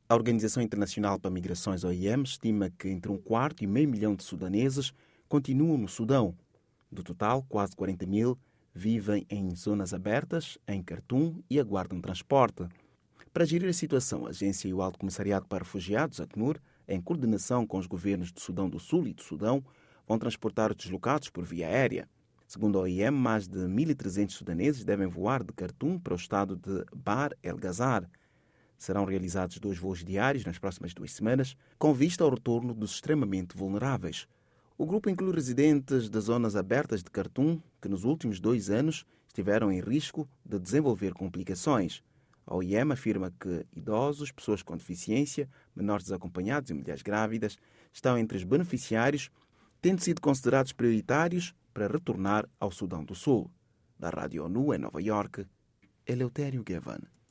A Organização Internacional para Migrações, OIM, estima que entre 1/4 e meio milhão de sudaneses continuam no Sudão. Do total, quase 40 mil vivem em zonas abertas, em Khartoum, e aguardam transporte. Para gerir a situação, a Agência e o Alto Comissariado para Refugiados, ACNUR, em coordenação com os governos do Sudão do Sul e do Sudão, vão transportar os deslocados por via aérea. Segundo a OIM, mais de 1.300 sudaneses devem voar de Khartoum para o estado de Bahr el-Ghazal. Serão realizados 2 voos diários nas próximas 2 semanas, com vista ao retorno dos extremamente vulneráveis. O grupo inclui residentes das zonas abertas de Khartoum, que nos últimos 2 anos estiveram em risco de desenvolver complicações. A OIM afirma que idosos, pessoas com deficiência, menores desacompanhados e mulheres grávidas estão entre os beneficiários, tendo sido considerados prioritários para retornar ao Sudão do Sul. Da Rádio ONU em Nova Iorque, Eleutério Gavan.